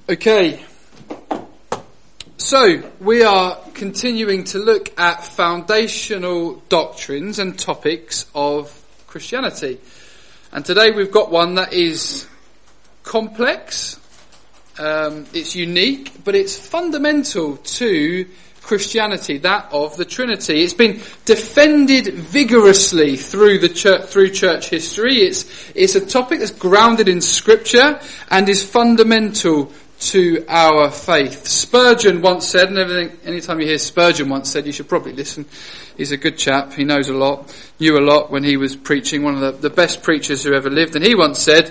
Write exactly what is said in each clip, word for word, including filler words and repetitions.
Okay, so we are continuing to look at foundational doctrines and topics of Christianity. And today we've got one that is complex, um, it's unique, but it's fundamental to Christianity, that of the Trinity. It's been defended vigorously through the church, through church history. It's, it's a topic that's grounded in Scripture and is fundamental to our faith. Spurgeon once said, and everything, anytime you hear Spurgeon once said, you should probably listen. He's a good chap. He knows a lot, knew a lot when he was preaching, one of the, the best preachers who ever lived. And he once said,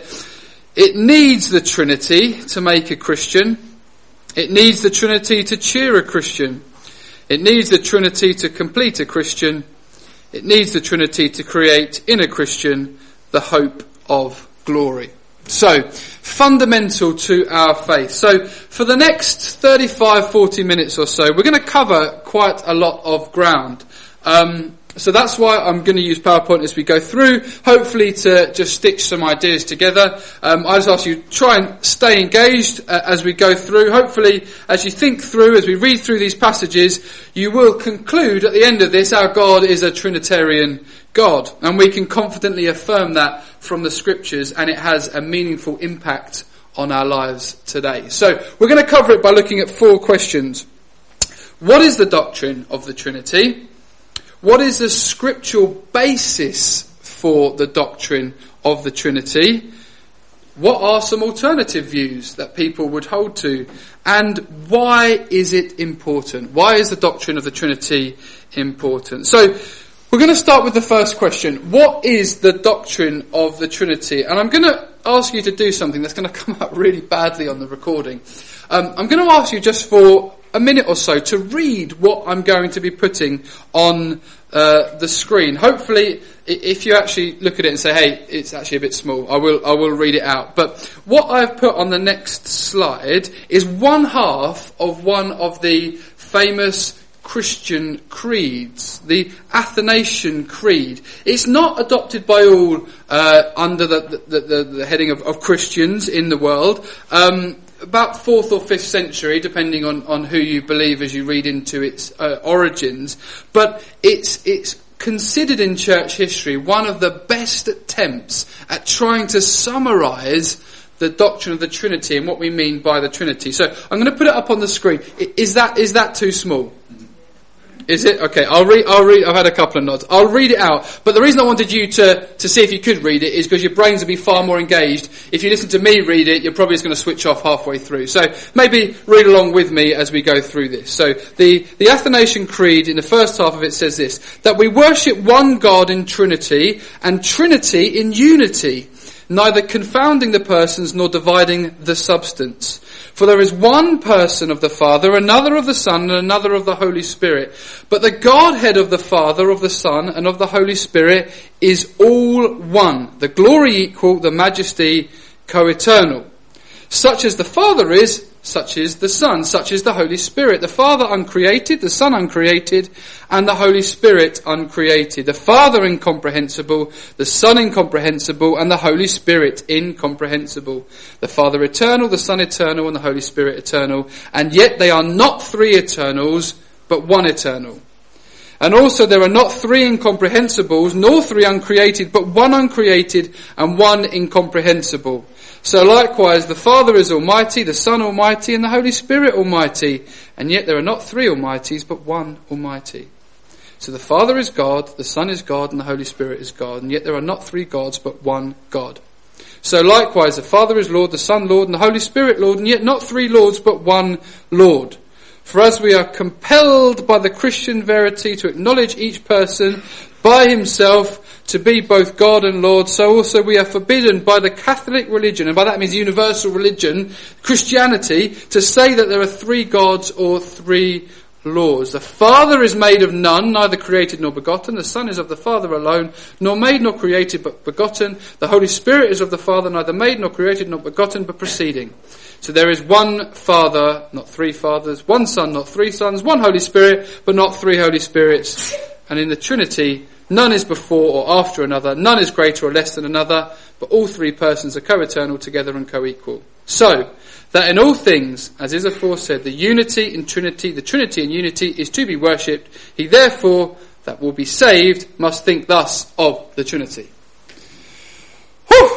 it needs the Trinity to make a Christian. It needs the Trinity to cheer a Christian. It needs the Trinity to complete a Christian. It needs the Trinity to create in a Christian the hope of glory. So, fundamental to our faith. So, for the next thirty-five, forty minutes or so, we're going to cover quite a lot of ground. Um, so that's why I'm going to use PowerPoint as we go through, hopefully to just stitch some ideas together. Um, I just ask you, try and stay engaged uh, as we go through. Hopefully, as you think through, as we read through these passages, you will conclude at the end of this, our God is a Trinitarian God. And we can confidently affirm that from the Scriptures, and it has a meaningful impact on our lives today. So, we're going to cover it by looking at four questions. What is the doctrine of the Trinity? What is the scriptural basis for the doctrine of the Trinity? What are some alternative views that people would hold to? And why is it important? Why is the doctrine of the Trinity important? So, we're going to start with the first question. What is the doctrine of the Trinity? And I'm going to ask you to do something that's going to come out really badly on the recording. Um, I'm going to ask you just for a minute or so to read what I'm going to be putting on uh, the screen. Hopefully, if you actually look at it and say, hey, it's actually a bit small, I will I will read it out. But what I've put on the next slide is one half of one of the famous Christian creeds, the Athanasian Creed. It's not adopted by all uh, under the, the, the, the heading of, of Christians in the world. Um, about fourth or fifth century, depending on, on who you believe as you read into its uh, origins. But it's it's considered in church history one of the best attempts at trying to summarise the doctrine of the Trinity and what we mean by the Trinity. So I'm going to put it up on the screen. Is that is that too small? Is it? Okay, I'll read, I'll read, I've had a couple of nods. I'll read it out. But the reason I wanted you to, to see if you could read it is because your brains will be far more engaged. If you listen to me read it, you're probably just going to switch off halfway through. So maybe read along with me as we go through this. So the, the Athanasian Creed in the first half of it says this, that we worship one God in Trinity and Trinity in unity, neither confounding the persons nor dividing the substance. For there is one person of the Father, another of the Son, and another of the Holy Spirit. But the Godhead of the Father, of the Son, and of the Holy Spirit is all one, the glory equal, the majesty co-eternal. Such as the Father is, such is the Son, such is the Holy Spirit. The Father uncreated, the Son uncreated, and the Holy Spirit uncreated. The Father incomprehensible, the Son incomprehensible, and the Holy Spirit incomprehensible. The Father eternal, the Son eternal, and the Holy Spirit eternal. And yet they are not three eternals, but one eternal. And also there are not three incomprehensibles, nor three uncreated, but one uncreated and one incomprehensible. So likewise, the Father is almighty, the Son almighty, and the Holy Spirit almighty. And yet there are not three almighties, but one almighty. So the Father is God, the Son is God, and the Holy Spirit is God. And yet there are not three gods, but one God. So likewise, the Father is Lord, the Son Lord, and the Holy Spirit Lord, and yet not three Lords, but one Lord. For as we are compelled by the Christian verity to acknowledge each person by himself to be both God and Lord, so also we are forbidden by the Catholic religion, and by that means universal religion, Christianity, to say that there are three gods or three Lords. The Father is made of none, neither created nor begotten. The Son is of the Father alone, nor made nor created but begotten. The Holy Spirit is of the Father, neither made nor created nor begotten but proceeding. So there is one Father, not three fathers, one Son, not three sons, one Holy Spirit, but not three Holy Spirits. And in the Trinity, none is before or after another, none is greater or less than another, but all three persons are co-eternal together and co-equal. So, that in all things, as is aforesaid, the unity in Trinity, the Trinity in unity is to be worshipped. He therefore that will be saved must think thus of the Trinity. Whew!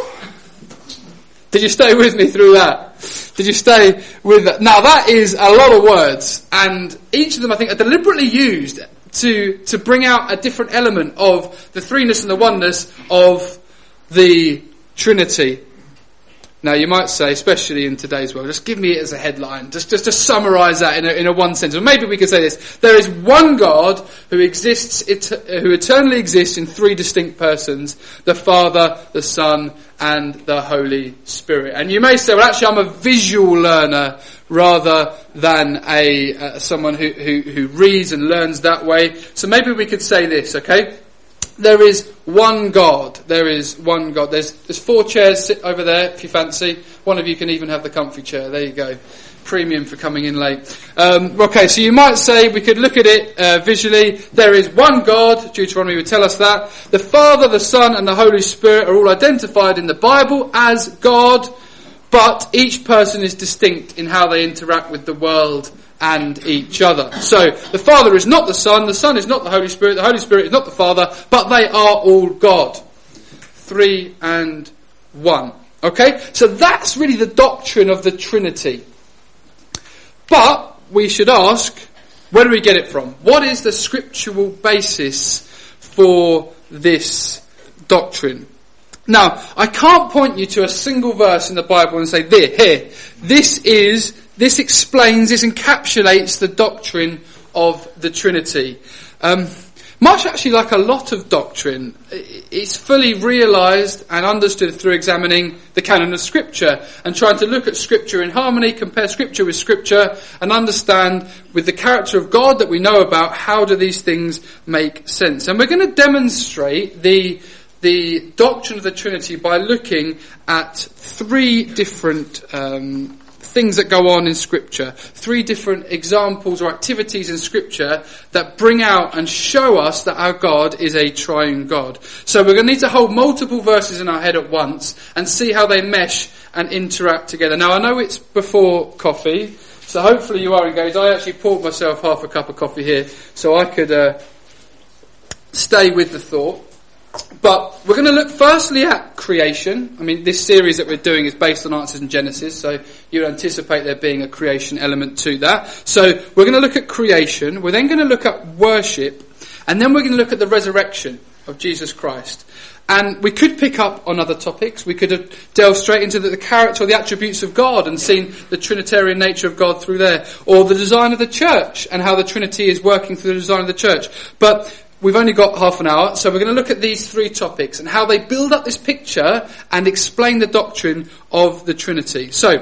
Did you stay with me through that? Did you stay with that? Now that is a lot of words, and each of them I think are deliberately used to, to bring out a different element of the threeness and the oneness of the Trinity. Now you might say, especially in today's world, just give me it as a headline, just just to summarise that in a, in a one sentence. Or maybe we could say this: there is one God who exists, et- who eternally exists in three distinct persons: the Father, the Son, and the Holy Spirit. And you may say, well, actually, I'm a visual learner rather than a uh, someone who, who who reads and learns that way. So maybe we could say this, okay? There is one God. There is one God. There's there's four chairs sit over there if you fancy. One of you can even have the comfy chair. There you go. Premium for coming in late. Um, okay, so you might say, we could look at it uh, visually. There is one God. Deuteronomy would tell us that. The Father, the Son, and the Holy Spirit are all identified in the Bible as God, but each person is distinct in how they interact with the world and each other. So, the Father is not the Son, the Son is not the Holy Spirit, the Holy Spirit is not the Father, but they are all God. Three and one. Okay? So that's really the doctrine of the Trinity. But, we should ask, where do we get it from? What is the scriptural basis for this doctrine? Now, I can't point you to a single verse in the Bible and say, there, here, this is This explains, this encapsulates the doctrine of the Trinity. Um, much actually like a lot of doctrine, it's fully realised and understood through examining the canon of Scripture and trying to look at Scripture in harmony, compare Scripture with Scripture, and understand with the character of God that we know about, how do these things make sense. And we're going to demonstrate the the doctrine of the Trinity by looking at three different um things that go on in Scripture, three different examples or activities in Scripture that bring out and show us that our God is a triune God. So we're going to need to hold multiple verses in our head at once and see how they mesh and interact together. Now I know it's before coffee, so hopefully you are engaged. I actually poured myself half a cup of coffee here so I could uh, stay with the thought. But we're going to look firstly at creation. I mean, this series that we're doing is based on Answers in Genesis, so you anticipate there being a creation element to that. So we're going to look at creation. We're then going to look at worship, and then we're going to look at the resurrection of Jesus Christ. And we could pick up on other topics. We could have delved straight into the, the character or the attributes of God and seen the Trinitarian nature of God through there, or the design of the church and how the Trinity is working through the design of the church. But we've only got half an hour, so we're going to look at these three topics and how they build up this picture and explain the doctrine of the Trinity. So,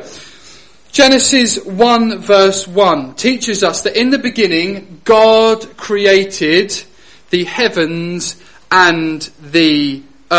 Genesis one verse one teaches us that in the beginning God created the heavens and the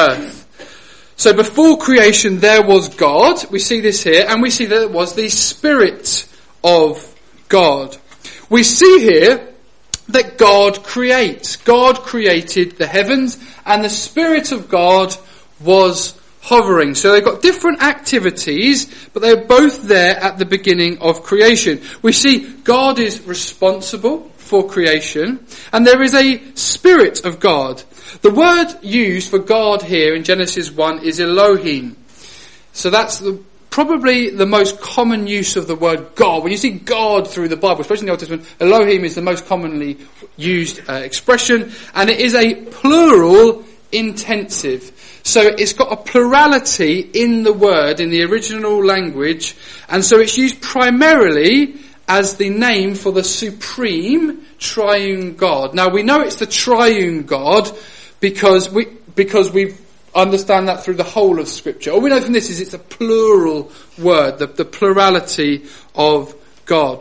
earth. So before creation there was God, we see this here, and we see that it was the Spirit of God. We see here that God creates. God created the heavens and the Spirit of God was hovering. So they've got different activities, but they're both there at the beginning of creation. We see God is responsible for creation, and there is a Spirit of God. The word used for God here in Genesis one is Elohim. So that's the probably the most common use of the word God. When you see God through the Bible, especially in the Old Testament, Elohim is the most commonly used uh, expression, and it is a plural intensive. So it's got a plurality in the word, in the original language, and so it's used primarily as the name for the supreme triune God. Now we know it's the triune God because we because we've understand that through the whole of Scripture. All we know from this is it's a plural word, the, the plurality of God.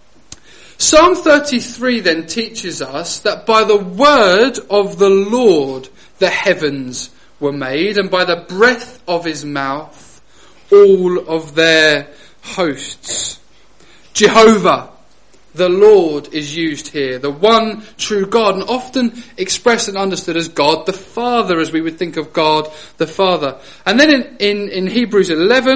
Psalm thirty-three then teaches us that by the word of the Lord the heavens were made, and by the breath of his mouth all of their hosts. Jehovah, the Lord, is used here, the one true God, and often expressed and understood as God the Father, as we would think of God the Father. And then in, in, in Hebrews eleven,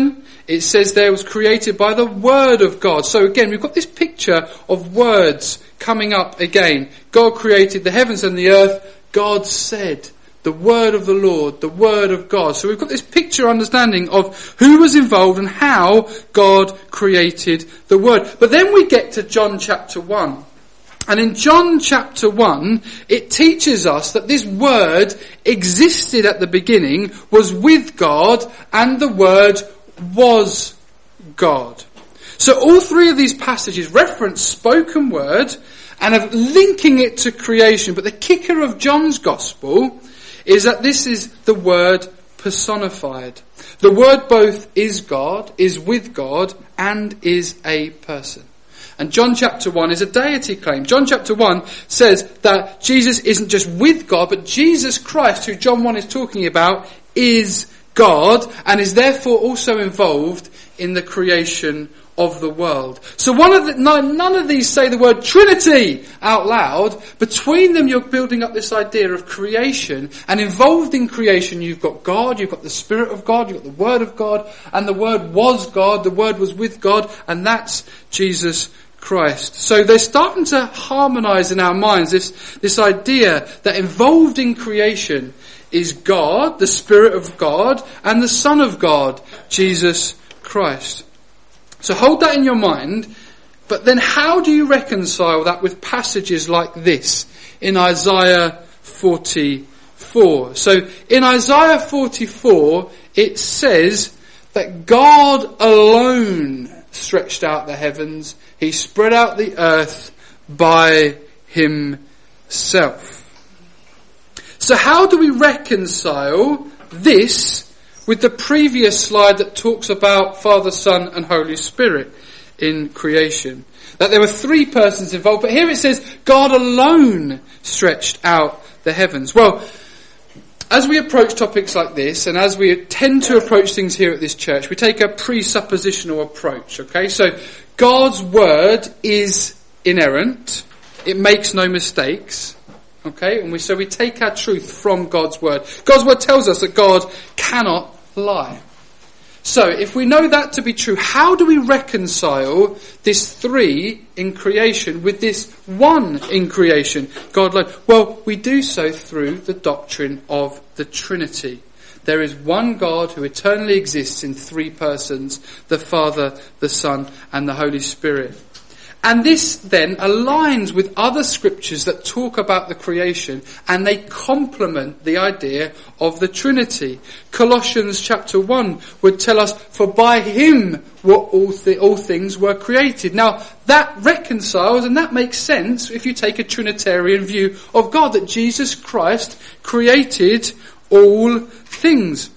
it says there was created by the word of God. So again, we've got this picture of words coming up again. God created the heavens and the earth. God said, the word of the Lord, the word of God. So we've got this picture understanding of who was involved and how God created the word. But then we get to John chapter one. And in John chapter one, it teaches us that this word existed at the beginning, was with God, and the word was God. So all three of these passages reference spoken word and are linking it to creation. But the kicker of John's gospel is that this is the word personified. The word both is God, is with God, and is a person. And John chapter one is a deity claim. John chapter one says that Jesus isn't just with God, but Jesus Christ, who John one is talking about, is God and is therefore also involved in the creation of the world. So one of the, none, none of these say the word Trinity out loud. Between them you're building up this idea of creation, and involved in creation you've got God, you've got the Spirit of God, you've got the Word of God, and the Word was God, the Word was with God, and that's Jesus Christ. So they're starting to harmonise in our minds this, this idea that involved in creation is God, the Spirit of God, and the Son of God, Jesus Christ. So hold that in your mind, but then how do you reconcile that with passages like this in Isaiah forty-four? So in Isaiah forty-four, it says that God alone stretched out the heavens, he spread out the earth by himself. So how do we reconcile this with the previous slide that talks about Father, Son and Holy Spirit in creation? That there were three persons involved, but here it says God alone stretched out the heavens. Well, as we approach topics like this, and as we tend to approach things here at this church, we take a presuppositional approach, okay? So God's word is inerrant. It makes no mistakes. Okay, and we so we take our truth from God's word. God's word tells us that God cannot lie. So if we know that to be true, how do we reconcile this three in creation with this one in creation, God alone? Well, we do so through the doctrine of the Trinity. There is one God who eternally exists in three persons, the Father, the Son, and the Holy Spirit. And this then aligns with other scriptures that talk about the creation, and they complement the idea of the Trinity. Colossians chapter one would tell us, for by him were all, th- all things were created. Now that reconciles and that makes sense if you take a Trinitarian view of God, that Jesus Christ created all things.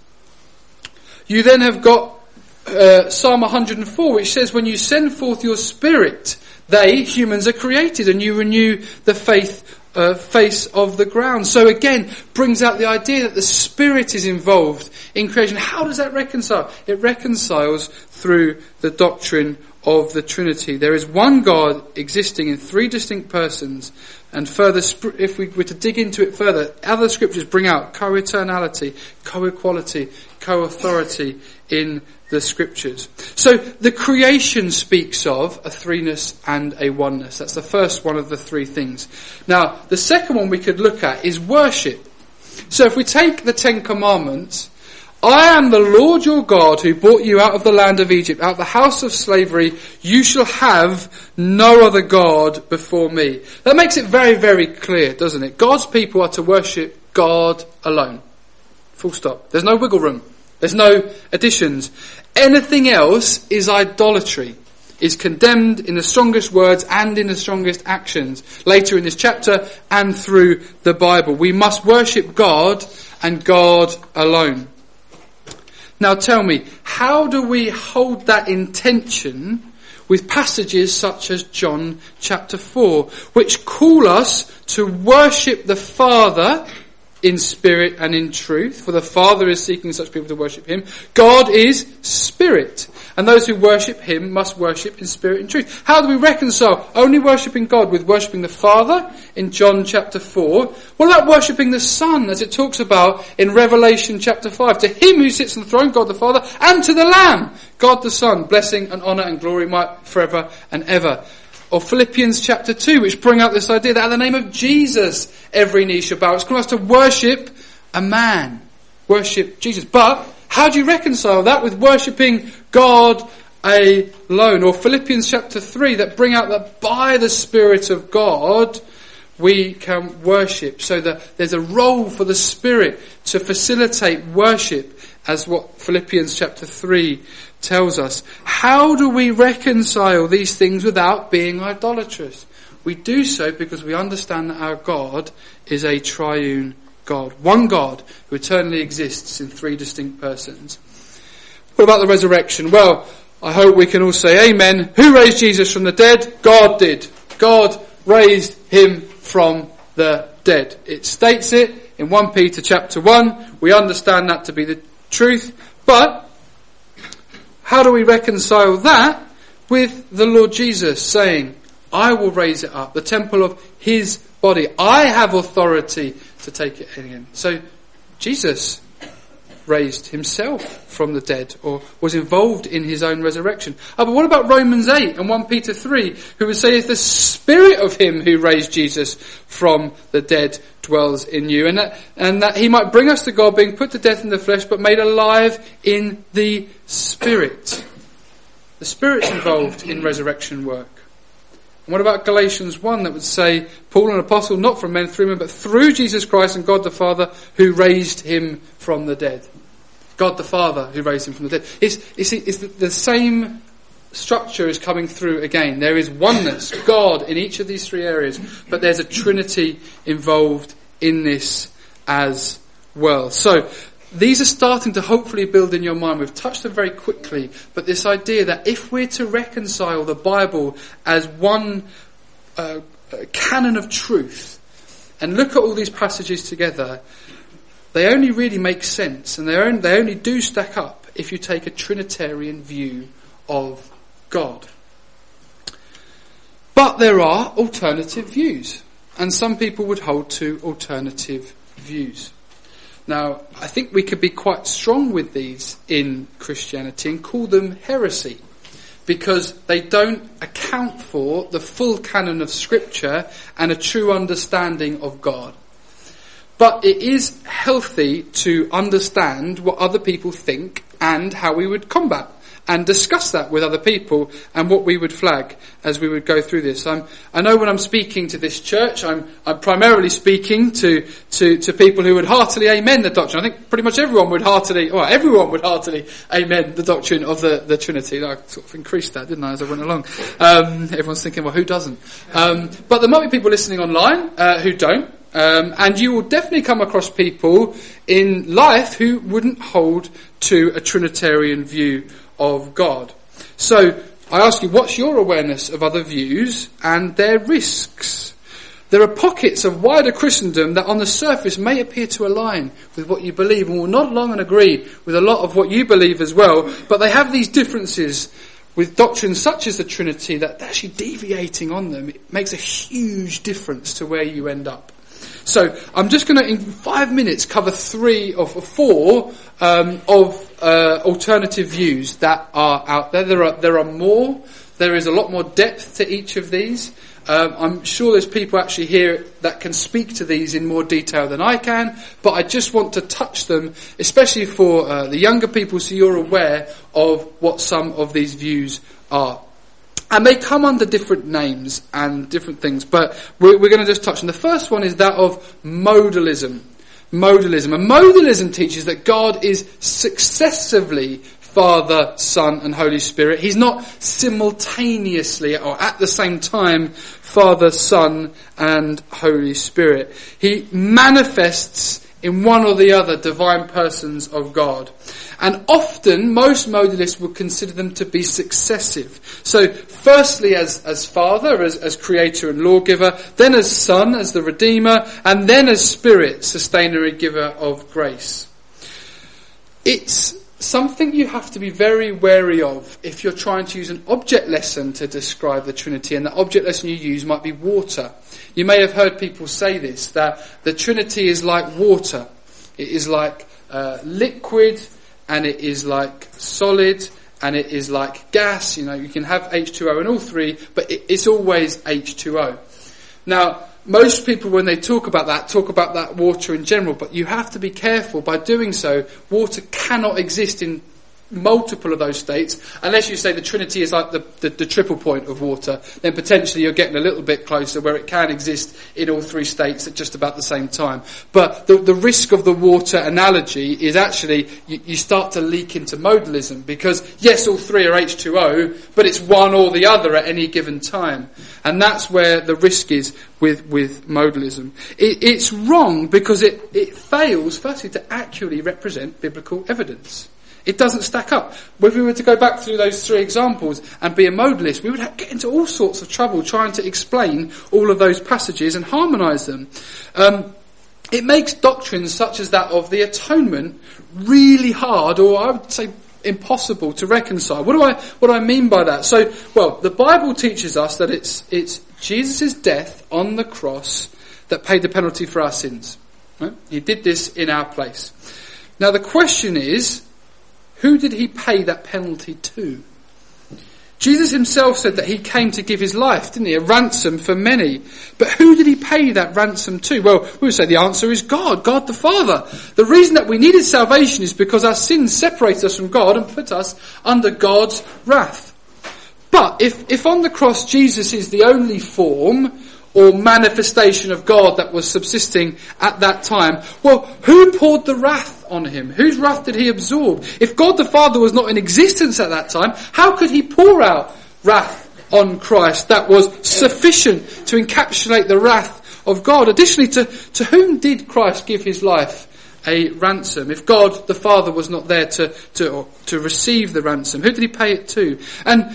You then have got uh, Psalm one hundred four, which says, when you send forth your Spirit, they, humans, are created, and you renew the faith, uh, face of the ground. So again, brings out the idea that the Spirit is involved in creation. How does that reconcile? It reconciles through the doctrine of the Trinity. There is one God existing in three distinct persons, and further, if we were to dig into it further, other scriptures bring out co-eternality, co-equality, co-authority in the scriptures. So the creation speaks of a threeness and a oneness. That's the first one of the three things. Now, the second one we could look at is worship. So if we take the Ten Commandments, I am the Lord your God who brought you out of the land of Egypt, out of the house of slavery. You shall have no other God before me. That makes it very, very clear, doesn't it? God's people are to worship God alone. Full stop. There's no wiggle room. There's no additions. Anything else is idolatry, is condemned in the strongest words and in the strongest actions. Later in this chapter and through the Bible, we must worship God and God alone. Now tell me, how do we hold that intention with passages such as John chapter four, which call us to worship the Father in spirit and in truth, for the Father is seeking such people to worship him. God is spirit, and those who worship him must worship in spirit and truth. How do we reconcile only worshipping God with worshipping the Father in John chapter four? What about worshipping the Son, as it talks about in Revelation chapter five? To him who sits on the throne, God the Father, and to the Lamb, God the Son, blessing and honour and glory might forever and ever. Or Philippians chapter two, which bring out this idea that at the name of Jesus, every knee shall bow. It's calling us to worship a man. Worship Jesus. But how do you reconcile that with worshipping God alone? Or Philippians chapter three, that bring out that by the Spirit of God, we can worship. So that there's a role for the Spirit to facilitate worship, as what Philippians chapter three tells us. How do we reconcile these things without being idolatrous? We do so because we understand that our God is a triune God. One God who eternally exists in three distinct persons. What about the resurrection? Well, I hope we can all say amen. Who raised Jesus from the dead? God did. God raised him from the dead. It states it in First Peter chapter one. We understand that to be the truth. But how do we reconcile that with the Lord Jesus saying, I will raise it up, the temple of his body. I have authority to take it again. So Jesus raised himself from the dead, or was involved in his own resurrection. Oh, but what about Romans eight and First Peter three, who would say, if the spirit of him who raised Jesus from the dead dwells in you, and that, and that he might bring us to God, being put to death in the flesh, but made alive in the spirit. The spirit's involved in resurrection work. And what about Galatians one, that would say, Paul, an apostle, not from men, through men, but through Jesus Christ and God the Father, who raised him from the dead. God the Father, who raised him from the dead. It's, it's, it's the, the same structure is coming through again. There is oneness, God, in each of these three areas, but there's a Trinity involved in this as well. So, these are starting to hopefully build in your mind. We've touched them very quickly, but this idea that if we're to reconcile the Bible as one uh, canon of truth and look at all these passages together, they only really make sense, and they only, they only do stack up if you take a Trinitarian view of God. But there are alternative views, and some people would hold to alternative views. Now, I think we could be quite strong with these in Christianity and call them heresy, because they don't account for the full canon of Scripture and a true understanding of God. But it is healthy to understand what other people think and how we would combat and discuss that with other people and what we would flag as we would go through this. I'm, I know when I'm speaking to this church, I'm, I'm primarily speaking to, to, to people who would heartily amen the doctrine. I think pretty much everyone would heartily, well, everyone would heartily amen the doctrine of the, the Trinity. I sort of increased that, didn't I, as I went along. Um, everyone's thinking, well, who doesn't? Um, but there might be people listening online uh, who don't. Um, and you will definitely come across people in life who wouldn't hold to a Trinitarian view of God. So I ask you, what's your awareness of other views and their risks? There are pockets of wider Christendom that on the surface may appear to align with what you believe and will nod along and agree with a lot of what you believe as well, but they have these differences with doctrines such as the Trinity that actually deviating on them, it makes a huge difference to where you end up. So I'm just going to, in five minutes, cover three or four um, of uh, alternative views that are out there. There are there are more. There is a lot more depth to each of these. Um, I'm sure there's people actually here that can speak to these in more detail than I can, but I just want to touch them, especially for uh, the younger people, so you're aware of what some of these views are. And they come under different names and different things, but we're, we're going to just touch on. The first one is that of modalism. Modalism. And modalism teaches that God is successively Father, Son, and Holy Spirit. He's not simultaneously or at the same time Father, Son, and Holy Spirit. He manifests in one or the other divine persons of God. And often, most modalists would consider them to be successive. So, firstly as, as Father, as, as Creator and Lawgiver, then as Son, as the Redeemer, and then as Spirit, Sustainer and Giver of grace. It's something you have to be very wary of if you're trying to use an object lesson to describe the Trinity, and the object lesson you use might be water. You may have heard people say this, that the Trinity is like water. It is like uh, liquid, and it is like solid, and it is like gas. You know, you can have H two O in all three, but it, it's always H two O. Now, most people, when they talk about that, talk about that water in general, but you have to be careful. By doing so, water cannot exist in multiple of those states, unless you say the Trinity is like the, the, the triple point of water. Then potentially you're getting a little bit closer, where it can exist in all three states at just about the same time. But the, the risk of the water analogy is actually you, you start to leak into modalism, because yes, all three are H two O, but it's one or the other at any given time. And that's where the risk is with, with modalism. It, it's wrong because it, it fails, firstly, to accurately represent biblical evidence. It doesn't stack up. If we were to go back through those three examples and be a modalist, we would have, get into all sorts of trouble trying to explain all of those passages and harmonise them. Um, it makes doctrines such as that of the atonement really hard, or I would say impossible to reconcile. What do I what do I mean by that? So, well, the Bible teaches us that it's it's Jesus' death on the cross that paid the penalty for our sins. Right? He did this in our place. Now the question is, who did he pay that penalty to? Jesus himself said that he came to give his life, didn't he? A ransom for many. But who did he pay that ransom to? Well, we would say the answer is God, God the Father. The reason that we needed salvation is because our sins separated us from God and put us under God's wrath. But if, if on the cross Jesus is the only form or manifestation of God that was subsisting at that time, well, who poured the wrath on him? Whose wrath did he absorb? If God the Father was not in existence at that time, how could he pour out wrath on Christ that was sufficient to encapsulate the wrath of God? Additionally, to, to whom did Christ give his life a ransom? If God the Father was not there to, to, to receive the ransom, who did he pay it to? And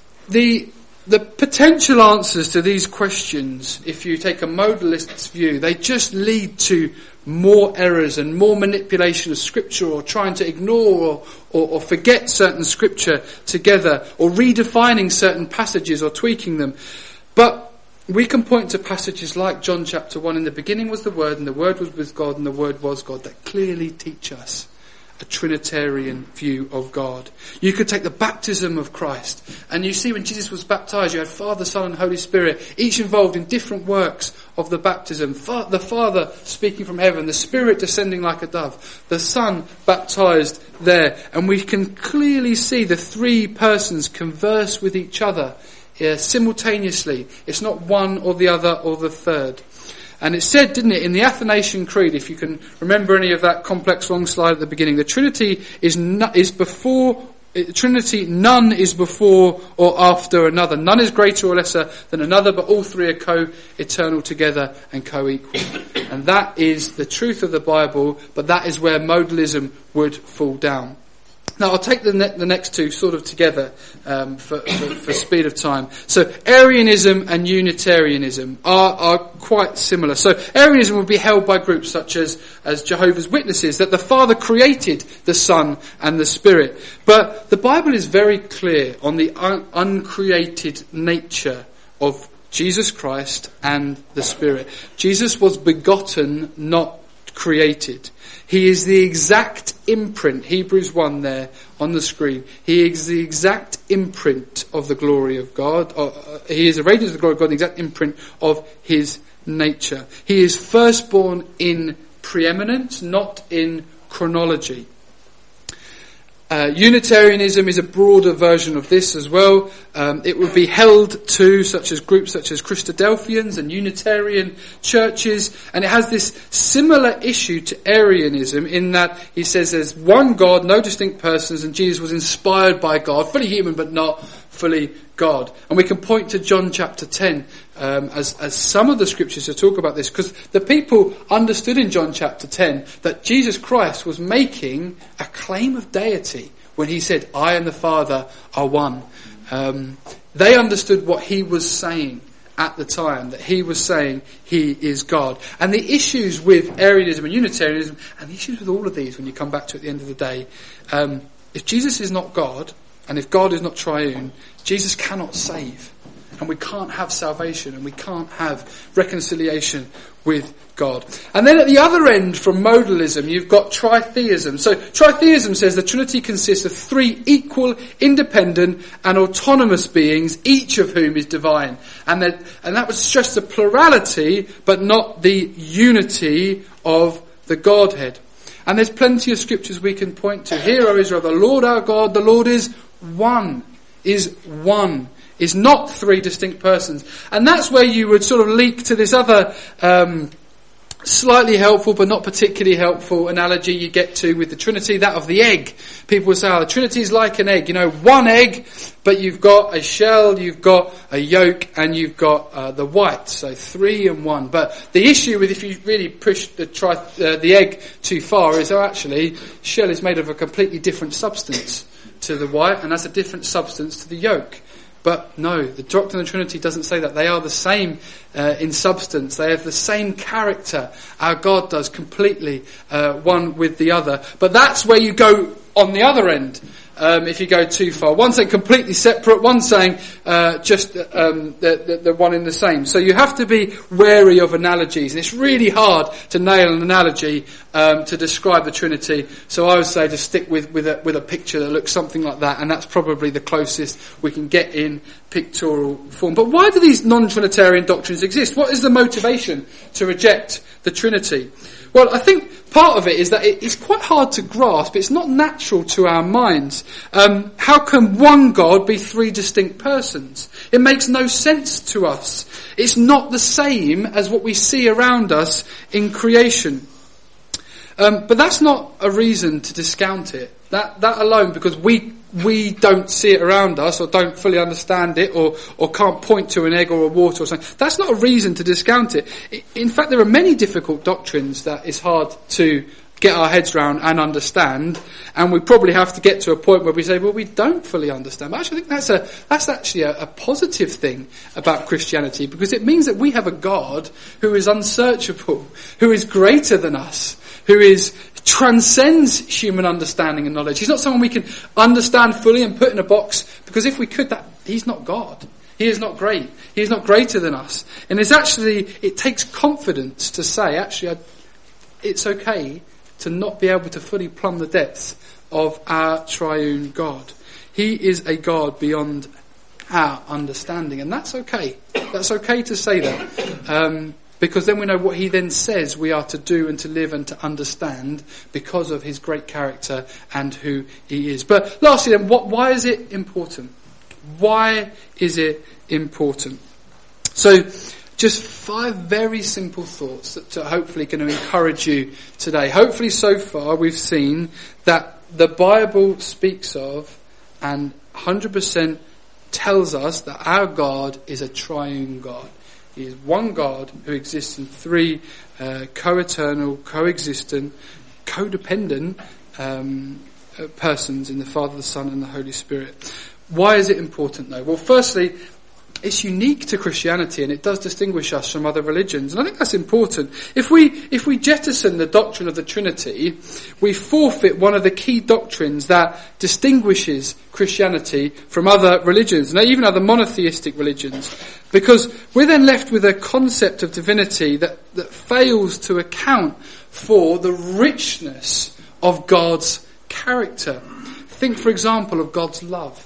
the The potential answers to these questions, if you take a modalist's view, they just lead to more errors and more manipulation of Scripture, or trying to ignore or, or, or forget certain Scripture together, or redefining certain passages or tweaking them. But we can point to passages like John chapter one, in the beginning was the Word, and the Word was with God, and the Word was God, that clearly teach us a Trinitarian view of God. You could take the baptism of Christ, and you see when Jesus was baptized, you had Father, Son and Holy Spirit, each involved in different works of the baptism. The Father speaking from heaven, the Spirit descending like a dove, the Son baptized there, and we can clearly see the three persons converse with each other uh, simultaneously. It's not one or the other or the third. And it said, didn't it, in the Athanasian Creed, if you can remember any of that complex long slide at the beginning, the Trinity is no, is before, Trinity, none is before or after another. None is greater or lesser than another, but all three are co-eternal together and co-equal. And that is the truth of the Bible, but that is where modalism would fall down. Now, I'll take the, ne- the next two sort of together um, for, for, for speed of time. So, Arianism and Unitarianism are, are quite similar. So, Arianism would be held by groups such as, as Jehovah's Witnesses, that the Father created the Son and the Spirit. But the Bible is very clear on the un- uncreated nature of Jesus Christ and the Spirit. Jesus was begotten, not created. He is the exact imprint, Hebrews one there on the screen. He is the exact imprint of the glory of God. Uh, he is a radiance of the glory of God, the exact imprint of his nature. He is firstborn in preeminence, not in chronology. Uh, Unitarianism is a broader version of this as well. Um, it would be held to such as groups such as Christadelphians and Unitarian churches, and it has this similar issue to Arianism in that he says there's one God, no distinct persons, and Jesus was inspired by God, fully human but not fully God. And we can point to John chapter ten um, as, as some of the scriptures to talk about this, because the people understood in John chapter ten that Jesus Christ was making a claim of deity when he said, I and the Father are one. Um, they understood what he was saying at the time, that he was saying he is God. And the issues with Arianism and Unitarianism, and the issues with all of these when you come back to it at the end of the day, um, if Jesus is not God, and if God is not triune, Jesus cannot save. And we can't have salvation, and we can't have reconciliation with God. And then at the other end from modalism, you've got tritheism. So tritheism says the Trinity consists of three equal, independent and autonomous beings, each of whom is divine. And that, and that would stress the plurality, but not the unity of the Godhead. And there's plenty of scriptures we can point to. Hear, O Israel, the Lord our God, the Lord is one, is one. Is not three distinct persons. And that's where you would sort of leak to this other um, slightly helpful but not particularly helpful analogy you get to with the Trinity, that of the egg. People will say, oh, the Trinity is like an egg. You know, one egg, but you've got a shell, you've got a yolk, and you've got uh, the white. So three and one. But the issue with if you really push the, tri- uh, the egg too far is, oh, actually, shell is made of a completely different substance to the white, and that's a different substance to the yolk. But no, the doctrine of the Trinity doesn't say that. They are the same uh, in substance. They have the same character. Our God does, completely uh, one with the other. But that's where you go on the other end. Um, if you go too far. One saying completely separate, one saying uh, just um, the, the, the one in the same. So you have to be wary of analogies. And it's really hard to nail an analogy um, to describe the Trinity. So I would say just stick with, with, a, with a picture that looks something like that. And that's probably the closest we can get in pictorial form. But why do these non-Trinitarian doctrines exist? What is the motivation to reject the Trinity? Well, I think part of it is that it's quite hard to grasp. It's not natural to our minds. Um, how can one God be three distinct persons? It makes no sense to us. It's not the same as what we see around us in creation. Um, but that's not a reason to discount it. That that alone, because we we don't see it around us, or don't fully understand it, or or can't point to an egg or a water or something, that's not a reason to discount it. In fact, there are many difficult doctrines that it's hard to get our heads around and understand, and we probably have to get to a point where we say, well, we don't fully understand. But actually, I think that's a that's actually a, a positive thing about Christianity, because it means that we have a God who is unsearchable, who is greater than us, who is transcends human understanding and knowledge. He's not someone we can understand fully and put in a box, because if we could, that he's not God. He is not great. He is not greater than us. And it's actually, it takes confidence to say, actually, I, it's okay to not be able to fully plumb the depths of our triune God. He is a God beyond our understanding, and that's okay. That's okay to say that. Um, Because then we know what he then says we are to do and to live and to understand, because of his great character and who he is. But lastly then, what, why is it important? Why is it important? So, just five very simple thoughts that are hopefully going to encourage you today. Hopefully so far we've seen that the Bible speaks of and one hundred percent tells us that our God is a triune God. He is one God who exists in three uh, co-eternal, co-existent, codependent um, uh, persons in the Father, the Son and the Holy Spirit. Why is it important though? Well, firstly, it's unique to Christianity, and it does distinguish us from other religions. And I think that's important. If we if we jettison the doctrine of the Trinity, we forfeit one of the key doctrines that distinguishes Christianity from other religions, and even other monotheistic religions. Because we're then left with a concept of divinity that, that fails to account for the richness of God's character. Think, for example, of God's love.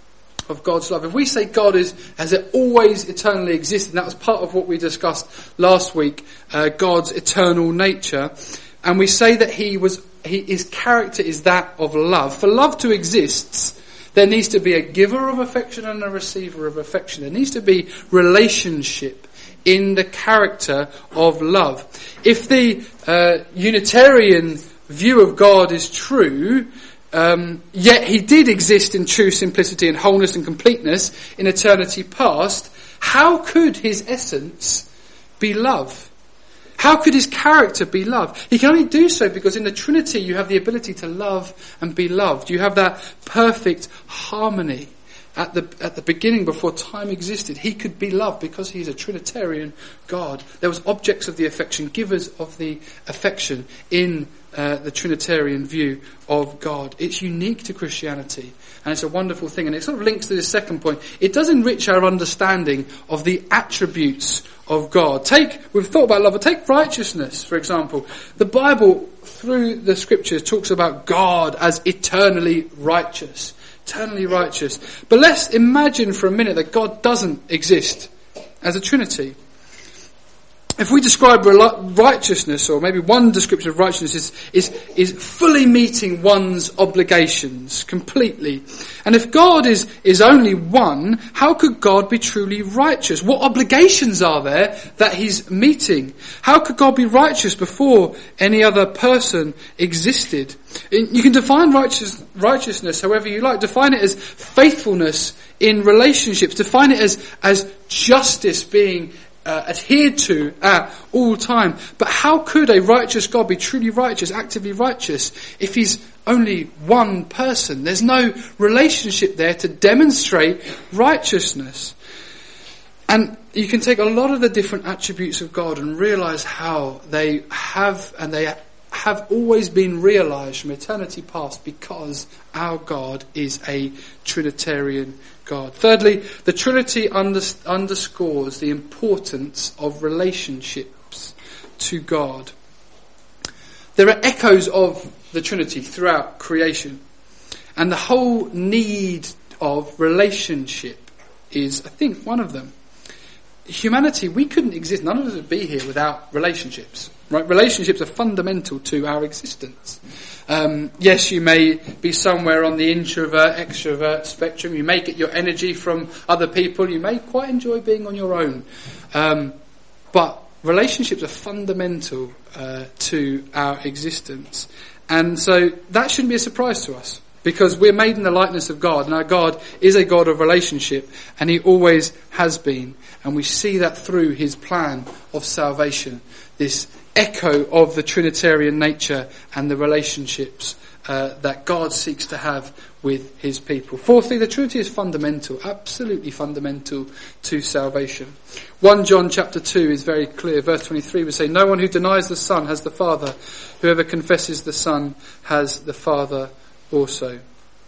Of God's love. If we say God is, has it always eternally existed, and that was part of what we discussed last week, uh, God's eternal nature, and we say that he was, he, his character is that of love. For love to exist, there needs to be a giver of affection and a receiver of affection. There needs to be relationship in the character of love. If the uh, Unitarian view of God is true, Um, yet he did exist in true simplicity and wholeness and completeness in eternity past. How could his essence be love? How could his character be love? He can only do so because in the Trinity you have the ability to love and be loved. You have that perfect harmony. At the at the beginning, before time existed, he could be loved because he is a Trinitarian God. There was objects of the affection, givers of the affection in uh, the Trinitarian view of God. It's unique to Christianity, and it's a wonderful thing. And it sort of links to this second point. It does enrich our understanding of the attributes of God. Take, we've thought about love, but take righteousness, for example. The Bible, through the Scriptures, talks about God as eternally righteous. Eternally righteous. But let's imagine for a minute that God doesn't exist as a Trinity. If we describe righteousness, or maybe one description of righteousness is, is, is fully meeting one's obligations completely. And if God is, is only one, how could God be truly righteous? What obligations are there that he's meeting? How could God be righteous before any other person existed? You can define righteous, righteousness however you like. Define it as faithfulness in relationships. Define it as, as justice being Uh, adhered to at all time. But how could a righteous God be truly righteous, actively righteous, if he's only one person? There's no relationship there to demonstrate righteousness. And you can take a lot of the different attributes of God and realize how they have, and they have always been realized from eternity past, because our God is a Trinitarian God. Thirdly, the Trinity under- underscores the importance of relationships to God. There are echoes of the Trinity throughout creation, and the whole need of relationship is, I think, one of them. Humanity, we couldn't exist, none of us would be here without relationships. Right? Relationships are fundamental to our existence. Um, yes, you may be somewhere on the introvert, extrovert spectrum. You may get your energy from other people. You may quite enjoy being on your own. Um, but relationships are fundamental uh, to our existence. And so that shouldn't be a surprise to us, because we're made in the likeness of God, and our God is a God of relationship, and he always has been. And we see that through his plan of salvation, this echo of the Trinitarian nature and the relationships uh, that God seeks to have with his people. Fourthly, the Trinity is fundamental, absolutely fundamental to salvation. First John chapter two is very clear. Verse twenty-three would say, "No one who denies the Son has the Father. Whoever confesses the Son has the Father also."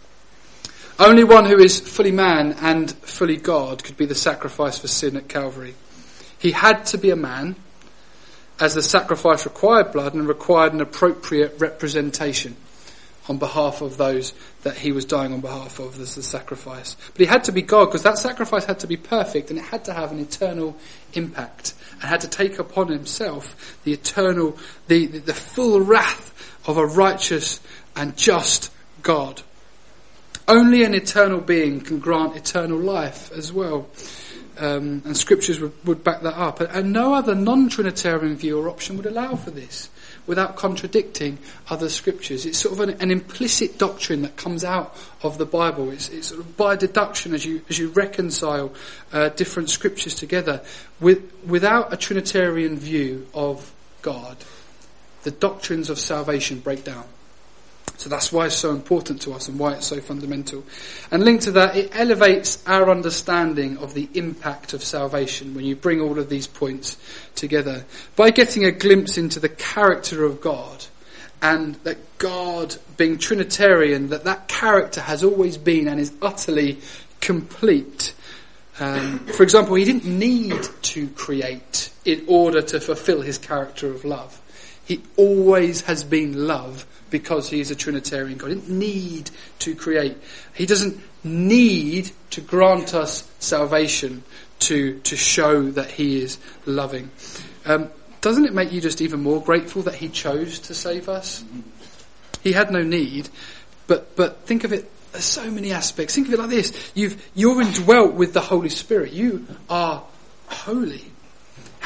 Only one who is fully man and fully God could be the sacrifice for sin at Calvary. He had to be a man, as the sacrifice required blood and required an appropriate representation on behalf of those that he was dying on behalf of as the sacrifice. But he had to be God, because that sacrifice had to be perfect, and it had to have an eternal impact, and had to take upon himself the eternal, the, the, the full wrath of a righteous and just God. Only an eternal being can grant eternal life as well. Um, and scriptures would, would back that up. And, and no other non-Trinitarian view or option would allow for this without contradicting other scriptures. It's sort of an, an implicit doctrine that comes out of the Bible. It's, it's sort of by deduction as you as you reconcile uh, different scriptures together. With, without a Trinitarian view of God, the doctrines of salvation break down. So that's why it's so important to us and why it's so fundamental. And linked to that, it elevates our understanding of the impact of salvation when you bring all of these points together. By getting a glimpse into the character of God, and that God, being Trinitarian, that that character has always been and is utterly complete. Um, for example, he didn't need to create in order to fulfill his character of love. He always has been love, because he is a Trinitarian God. He didn't need to create. He doesn't need to grant us salvation to to show that he is loving. Um, doesn't it make you just even more grateful that he chose to save us? He had no need, but but think of it. There's so many aspects. Think of it like this: You've you're indwelt with the Holy Spirit. You are holy.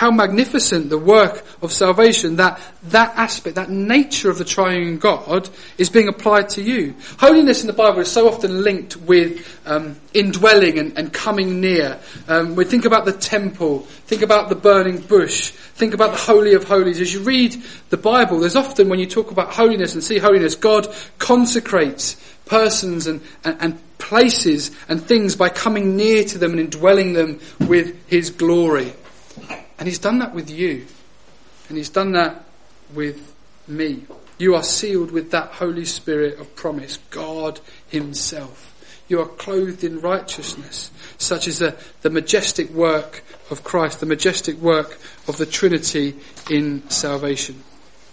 how magnificent the work of salvation, that that aspect, that nature of the triune God is being applied to you. Holiness in the Bible is so often linked with um, indwelling and, and coming near. Um, we think about the temple, think about the burning bush, think about the Holy of Holies. As you read the Bible, there's often, when you talk about holiness and see holiness, God consecrates persons and, and, and places and things by coming near to them and indwelling them with his glory. And he's done that with you. And he's done that with me. You are sealed with that Holy Spirit of promise, God himself. You are clothed in righteousness, such as the, the majestic work of Christ, the majestic work of the Trinity in salvation.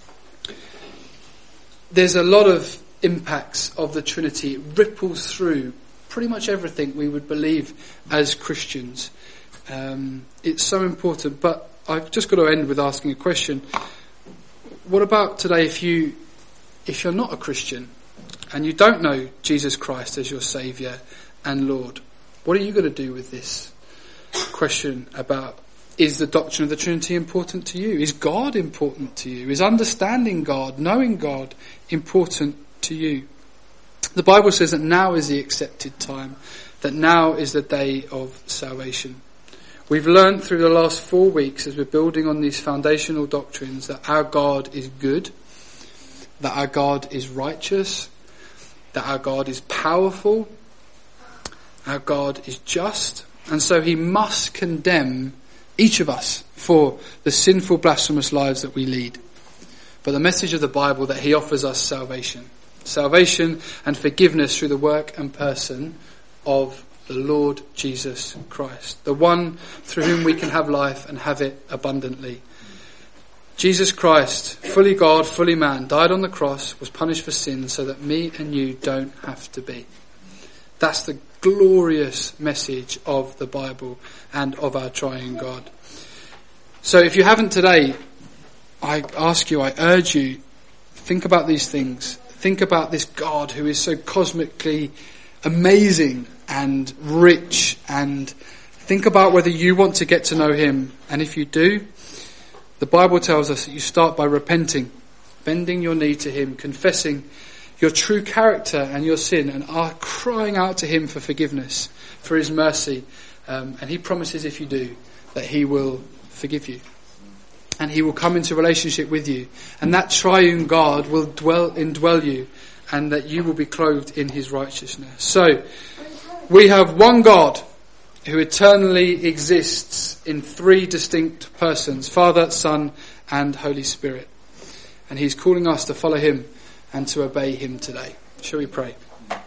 There's a lot of impacts of the Trinity. It ripples through pretty much everything we would believe as Christians. Um, it's so important, but I've just got to end with asking a question. What about today if you, if you're not a Christian and you don't know Jesus Christ as your Saviour and Lord? What are you going to do with this question about, is the doctrine of the Trinity important to you? Is God important to you? Is understanding God, knowing God important to you? The Bible says that now is the accepted time, that now is the day of salvation. We've learned through the last four weeks as we're building on these foundational doctrines that our God is good, that our God is righteous, that our God is powerful, our God is just, and so he must condemn each of us for the sinful, blasphemous lives that we lead. But the message of the Bible that he offers us salvation. Salvation and forgiveness through the work and person of the Lord Jesus Christ. The one through whom we can have life and have it abundantly. Jesus Christ, fully God, fully man, died on the cross, was punished for sin so that me and you don't have to be. That's the glorious message of the Bible and of our triune God. So if you haven't today, I ask you, I urge you, think about these things. Think about this God who is so cosmically amazing and rich, and think about whether you want to get to know him. And if you do, the Bible tells us that you start by repenting, bending your knee to him, confessing your true character and your sin, and are crying out to him for forgiveness, for his mercy. Um, and he promises, if you do, that he will forgive you. And he will come into relationship with you. And that triune God will dwell, indwell you, and that you will be clothed in his righteousness. So, we have one God who eternally exists in three distinct persons, Father, Son, and Holy Spirit. And he's calling us to follow him and to obey him today. Shall we pray?